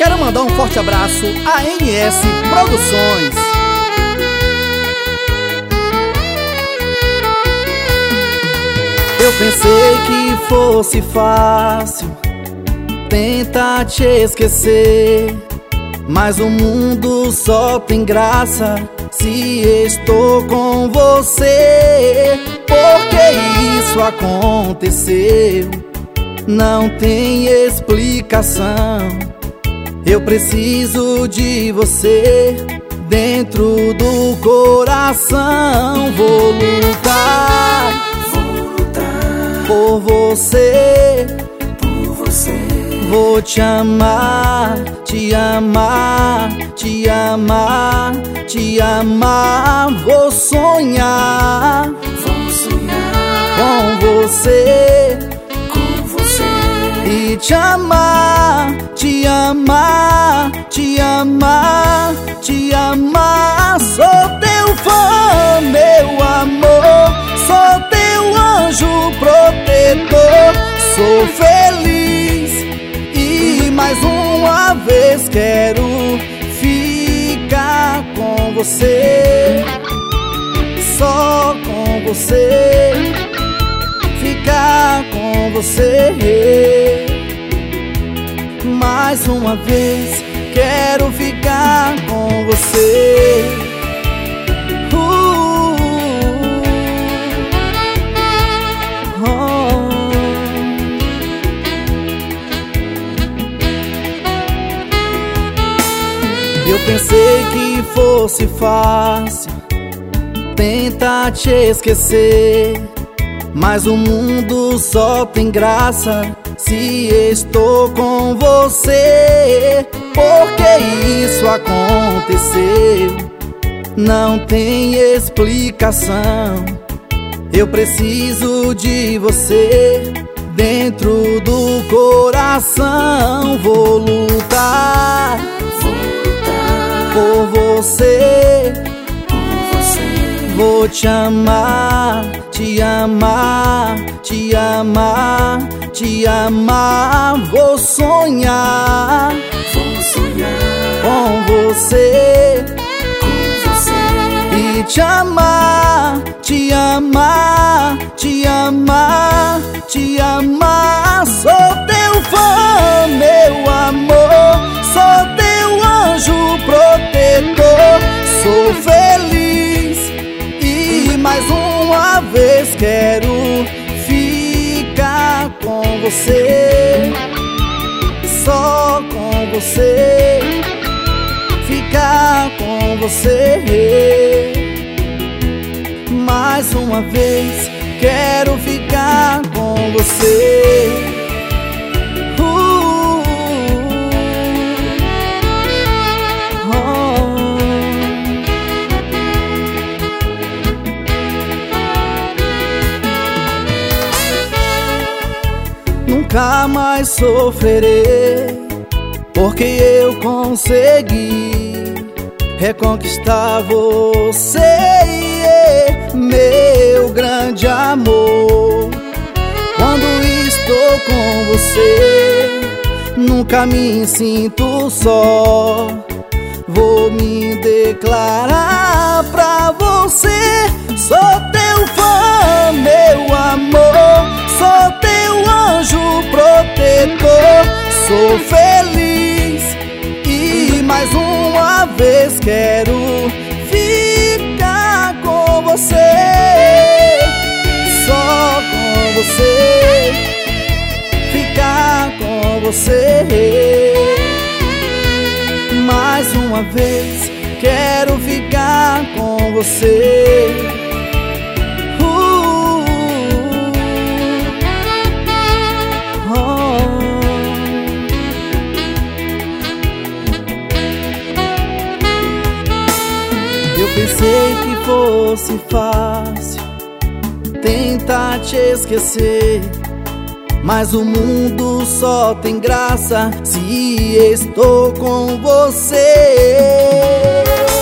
Quero mandar um forte abraço a NS Produções. Eu pensei que fosse fácil tentar te esquecer, mas o mundo só tem graça se estou com você. Porque isso aconteceu, não tem explicação. Eu preciso de você dentro do coração. Vou lutar por você, vou te amar, te amar, te amar, te amar. Vou sonhar com você e te amar, te amar, te amar, te amar. Sou teu fã, meu amor, sou teu anjo protetor. Sou feliz e mais uma vez quero ficar com você, só com você, ficar com você. Mais uma vez quero ficar com você. Eu pensei que fosse fácil tentar te esquecer, mas o mundo só tem graça se estou com você. Porque isso aconteceu, não tem explicação. Eu preciso de você dentro do coração. Vou lutar por você, vou te amar, te amar, te amar, te amar. Vou sonhar com você e te amar, te amar, te amar, te amar. Sou teu fã, meu amor, sou teu anjo protetor. Sou feliz e mais uma vez quero ficar com você, só com você, ficar com você. Mais uma vez quero ficar com você. Nunca mais sofrerei, porque eu consegui reconquistar você, meu grande amor. Quando estou com você, nunca me sinto só. Vou me declarar pra você. Sou teu fã, meu amor, sou teu anjo protetor. Sou feliz e mais uma vez quero ficar com você, só com você, ficar com você. Mais uma vez quero ficar com você. Eu pensei que fosse fácil tentar te esquecer, mas o mundo só tem graça se estou com você.